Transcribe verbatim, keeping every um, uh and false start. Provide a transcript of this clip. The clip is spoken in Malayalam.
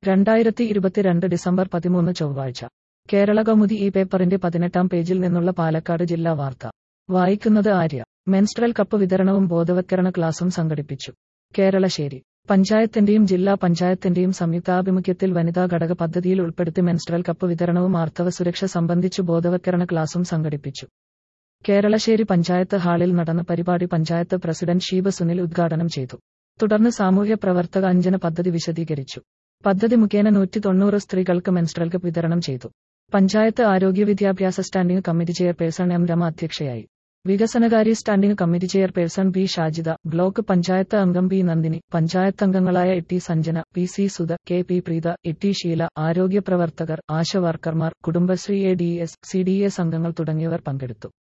രണ്ടായിരത്തി ഇരുപത്തിരണ്ട് ഡിസംബർ പതിമൂന്ന് ചൊവ്വാഴ്ച കേരള കൗമുദി ഈ പേപ്പറിന്റെ പതിനെട്ടാം പേജിൽ നിന്നുള്ള പാലക്കാട് ജില്ലാ വാർത്ത വായിക്കുന്നത് ആര്യ. മെൻസ്ട്രൽ കപ്പ് വിതരണവും ബോധവത്കരണ ക്ലാസും സംഘടിപ്പിച്ചു. കേരളശ്ശേരി പഞ്ചായത്തിന്റെയും ജില്ലാ പഞ്ചായത്തിന്റെയും സംയുക്താഭിമുഖ്യത്തിൽ വനിതാ ഘടക പദ്ധതിയിൽ ഉൾപ്പെടുത്തി മെൻസ്ട്രൽ കപ്പ് വിതരണവും ആർത്തവ സുരക്ഷ സംബന്ധിച്ചു ബോധവത്കരണ ക്ലാസും സംഘടിപ്പിച്ചു. കേരളശ്ശേരി പഞ്ചായത്ത് ഹാളിൽ നടന്ന പരിപാടി പഞ്ചായത്ത് പ്രസിഡന്റ് ഷീബ സുനിൽ ഉദ്ഘാടനം ചെയ്തു. തുടർന്ന് സാമൂഹ്യ പ്രവർത്തക അഞ്ജന പദ്ധതി വിശദീകരിച്ചു. പദ്ധതി മുഖേന നൂറ്റി തൊണ്ണൂറ് സ്ത്രീകൾക്ക് മെൻസ്ട്രൽ കപ്പ് വിതരണം ചെയ്തു. പഞ്ചായത്ത് ആരോഗ്യ വിദ്യാഭ്യാസ standing committee chairperson M Rama അധ്യക്ഷയായി. വികസനകാര്യ standing committee chairperson B Shajida, block panchayat അംഗം ബി നന്ദിനി, പഞ്ചായത്ത് അംഗങ്ങളായ A T Sanjana, P C Sudha, K P Preetha, A T Sheela, ആരോഗ്യ പ്രവർത്തകർ, ആശ വർക്കർമാർ, Kudumbashree A D S, C D S അംഗങ്ങൾ തുടങ്ങിയവർ പങ്കെടുത്തു.